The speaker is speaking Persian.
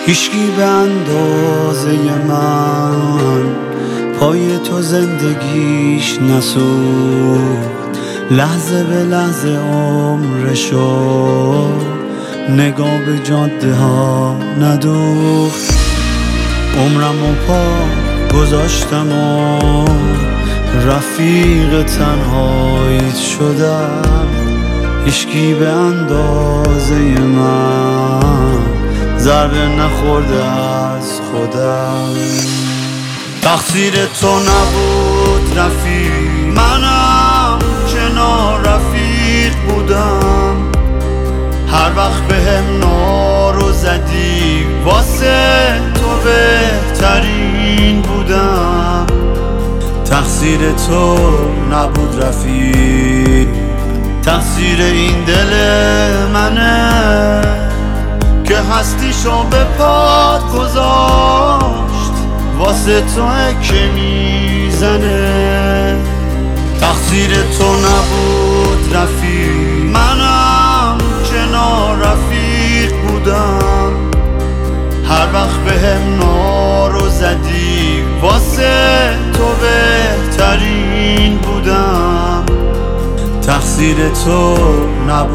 هیچکی به اندازه من پای تو زندگیش نسوخت، لحظه به لحظه عمرشو نگاه به جاده ها ندوخت. عمرم و پا گذاشتم و رفیق تنهاییت شدم. هیچکی به اندازه من ضربه نخورده از خودم. تقصیر تو نبود رفیق، منم کنار رفیق بودم. هر وقت بهم نارو زدی واسه تو بهترین بودم. تقصیر تو نبود رفیق، تقصیر این دل منه که هستیشو به پات گذاشت واسه تو که میزنه. تقصیر تو نبود رفیق، منم کنار رفیق بودم. هر وقت بهم نارو زدی واسه تو بهترین بودم. تقصیر تو نبود.